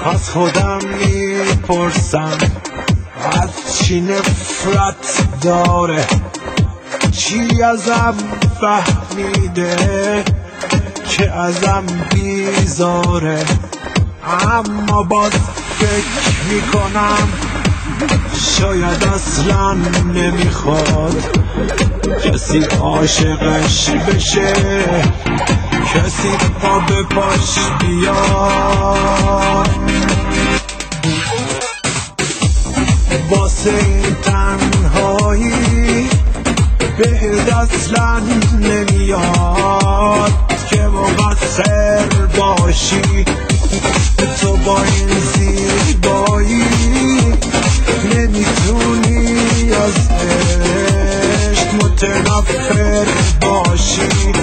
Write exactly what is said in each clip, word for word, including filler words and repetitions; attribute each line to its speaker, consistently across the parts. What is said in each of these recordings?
Speaker 1: از خودم میپرسم از چی نفرت داره، چی ازم فهمیده که ازم بیزاره. اما باز فکر میکنم شاید اصلا نمیخواد کسی عاشقش بشه، کسی پا به پاش بیاد. واسه این تنهایی بهت اصلا نمیاد که مقصر باشی. تو با این زیبایی نمیتونی از عشق متنفر باشی.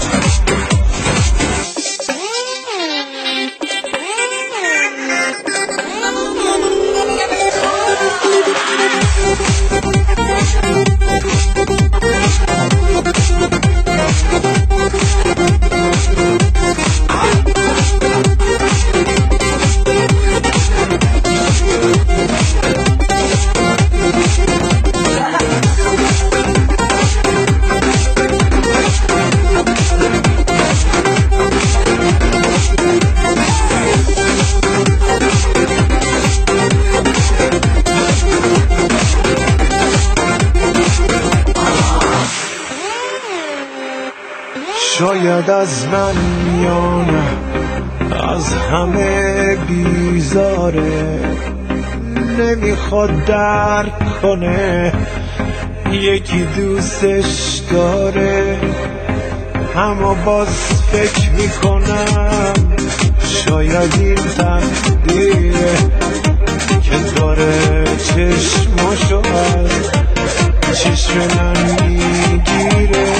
Speaker 1: شاید از من میانه از همه بیزاره، نمیخواد درک کنه یکی دوستش داره. اما باز فکر میکنم شاید این تقدیره که داره چشماشو از چشم من میگیره.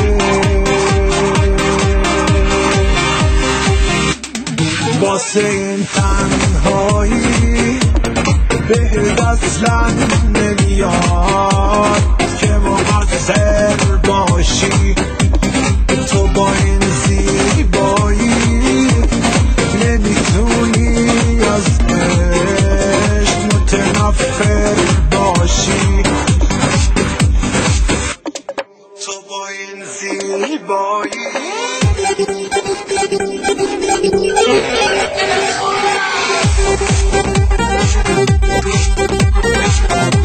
Speaker 1: واسه این تنهایی بهت اصلا نمیاد که مقصر باشی. تو با این زیبایی نمیتونی از عشق متنفر باشی. تو با این زیبایی
Speaker 2: We'll be right back.